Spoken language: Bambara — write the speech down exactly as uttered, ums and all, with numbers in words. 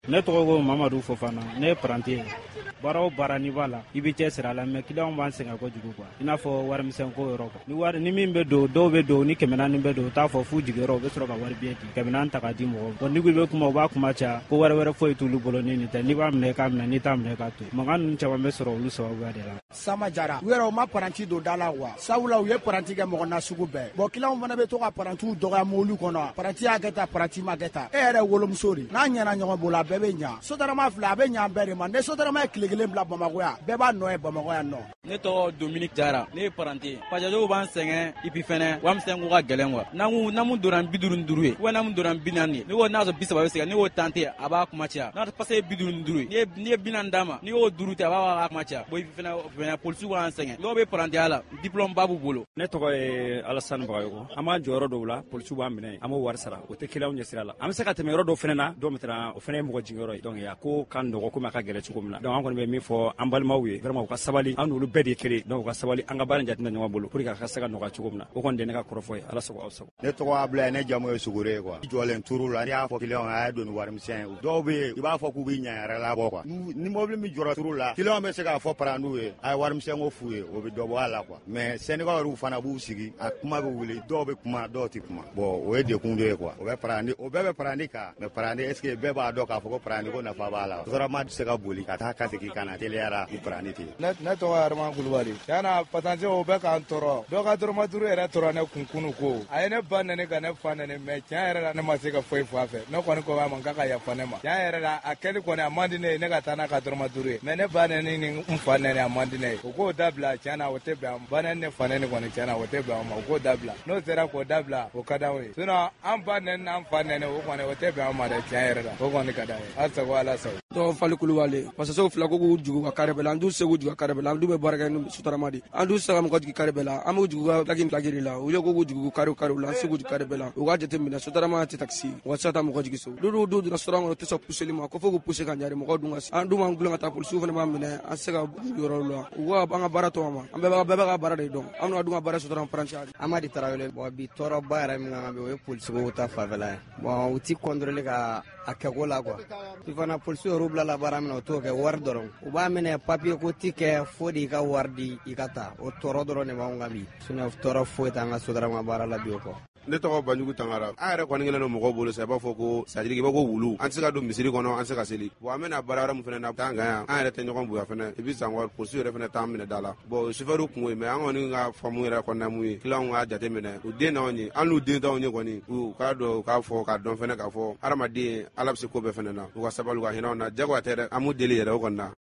Ne tɔgɔ ko Mamadu Fofana, ne ye paranti ye. Baara o baara n'i b'a la i bɛ cɛ siri a la mais client b'an sɛgɛn kojugu quoi. I n'a fɔ warimisɛn ko yɔrɔ quoi. Ni wari ni min bɛ don dɔw bɛ don ni kɛmɛ naani bɛ don u t'a fɔ f'u jigiyɔrɔ u bɛ sɔrɔ ka wari biɲɛ di kɛmɛ naani ta k'a di mɔgɔw ma. Bon n'i ko i bɛ kuma u b'a kuma caya ko wari wɛrɛ foyi t'olu bolo ni nin tɛ n'i b'a minɛ i k'a minɛ n'i t'a minɛ i k'a to. Mankan ninnu caman bɛ sɔrɔ olu sababuya de la. Sama Jara u yɛrɛ u ma paranti don da la quoi. Sabula u ye paranti kɛ mɔgɔ nasugu bɛɛ. Bon client fana bɛ to ka parantiw dɔgɔya mobili kɔnɔ. Paranti y'a kɛ tan paranti ma kɛ tan. E yɛrɛ wolomuso de n'a ɲɛna ɲɔgɔn bolo a bɛɛ bɛ ɲa. Sotarama filɛ a bɛ ɲa bɛɛ de ma. Ne sotarama ye tile kelen bila Bamakɔ yan bɛɛ b'a nɔ ye Bamakɔ yan nɔ. Ne tɔgɔ Dominique Jara ne ye paranti pajajow b'an sɛgɛn et puis fɛnɛ wamisɛn ko ka gɛlɛn quoi. N'an n'an donna bi duuru ni duuru ye ou n'an donna bi naani ye. Ni ko n'a sɔrɔ bi saba bɛ se ka ni ko tan tɛ a b'a kuma caya. N'a parce que bi duuru ni duuru ye. Ni ye ni ye bi naani d'a ma ni y'o duuru tɛ a b'a kuma caya. Bon fɛnɛ fɛnɛ polisiw b'an sɛgɛn. Dɔw bɛ parantiya la diplôme ba b'u bolo. Ne tɔgɔ ye Alassane Bagayogo. An b'an jɔ yɔrɔ dɔw la polisiw b'an minɛ an b'o wari sara o tɛ client ɲɛ sira la. An bɛ se ka tɛmɛ yɔrɔ dɔw fɛnɛ na dɔw o fɛnɛ ye mɔgɔ jiginyɔrɔ ye. Donc a ko ka nɔgɔ komi a ka gɛlɛn cogo min na. Donc an kɔni bɛ min fɔ an balimaw ye vraiment u ka sabali an n'olu bɛɛ de ye kelen donc u ka sabali an ka baara in jateminɛ ɲɔgɔn bolo pour que a ka se ka nɔgɔya cogo min na o kɔni de ne ka kɔrɔfɔ ye Ala sago aw sago. Ne tɔgɔ Ablaye ne jamu ye Sugure ye quoi. I jɔlen turu la n'i y'a fɔ client a ye don ni warimisɛn ye dɔw bɛ yen i b'a fɔ k'u bɛ ɲɛ yɛrɛ la bɔ quoi. Ni mobili min jɔra turu la client bɛ se k'a fɔ parantiw ye a ye warimisɛn ko f'u ye o bɛ dɔ bɔ a la quoi. Mais Sénégal yɛrɛ fana b'u sigi a kuma bɛ wuli dɔw bɛ kuma dɔw tɛ kuma. Bon o ye dekun dɔ ye quoi. O bɛ paranti o bɛɛ bɛ paranti kan mais paranti est ce que bɛɛ b'a dɔn k'a fɔ ko paranti ko nafa b'a la. Sotarama tɛ se ka boli ka taa ka segin ka na teliyara ni paranti tɛ. Ne ne tɔgɔ Arman Kulubali. Tiɲɛna patente o bɛ k'an tɔɔrɔ dɔw ka dɔrɔmɛ duuru yɛrɛ tɔɔrɔ ne kun kunu ko a ye ne ba nɛni ka ne fa nɛni mais tiɲɛ yɛrɛ la ne ma se ka foyi fɔ a fɛ ne kɔni ko a ma k'a ka yafa ne ma tiɲɛ yɛrɛ la a kɛli kɔni a man di ne ye ne ka taa n'a ka dɔrɔmɛ duuru ye mais ne ba nɛni ni n fa nɛni a man di ne ye o k'o dabila tiɲɛna o tɛ bɛn ba nɛni ne fa nɛni kɔni tiɲɛna o tɛ bɛn o ma o k'o dabila n'o sera k'o dabila o ka d'anw ye sinon an ba nɛni n'an fa nɛni o kɔni o tɛ bɛn an ma dɛ tiɲɛ yɛrɛ la o kɔni ka d'an ye Ala sago Ala sago. Dɔw Fali Kulubali parce que fila ko k'u jugu ka kari bɛɛ la an dun segu jugu ka kari bɛɛ la an dun bɛ baara kɛ ni Sotarama de an dun sera mɔgɔ jigi kari bɛɛ la an b'u jugu ka plaki plaki la u ye ko k'u jugu kari kari la an segu jugu kari bɛɛ la u k'a jateminɛ Sotarama tɛ taxi wa se ka taa mɔgɔ jigi so dɔw dɔw donna Sotarama kɔnɔ u tɛ sɔn puseli ma ko fo k'u puse ka ɲari mɔgɔw dun ka se an dun b'an gulon ka taa polisiw fana b'an minɛ an se ka yɔrɔ la u ka an ka baara tɔgɔ ma an bɛɛ bɛɛ ka baara de dɔn an n'u dun ka baara Sotarama paranti Amadi Tarawele bon bi tɔɔrɔba yɛrɛ min kan ka bɛ o ye polisiw ta fanfɛla ye bon u ti contrôler ka a kɛko la quoi puis fana polisiw yɛrɛ bila la baara min na o t'o kɛ wari dɔrɔn u b'a minɛ papier ko ti kɛ fo de i ka wari di i ka taa o tɔɔrɔ dɔrɔn de b'anw kan bi sinon tɔɔrɔ foyi t'an ka Sotarama baara la bi o kɔ. Ne tɔgɔ Banjugu Tangara an yɛrɛ kɔni kɛlen don mɔgɔw bolo sa i b'a fɔ ko c'est à dire i b'a ko wulu an tɛ se ka don misiri kɔnɔ an tɛ se ka seli bon an bɛna baara wɛrɛ min fana na t'an kan yan an yɛrɛ tɛ ɲɔgɔn bonya fana et puis san wari polisiw yɛrɛ fana t'an minɛ da la bon chauffeur kun ye mais an kɔni ka faamu yɛrɛ kɔnɔna mun ye client k'a jateminɛ u den n'anw ye an n'u den t'anw ye kɔni u k'a dɔn u k'a fɔ k'a dɔn fana k'a fɔ hadamaden Ala bɛ se ko bɛɛ fana na u ka sabali u ka hinɛ anw na jagoya tɛ dɛ an m'u deli yɛrɛ o kɔni na.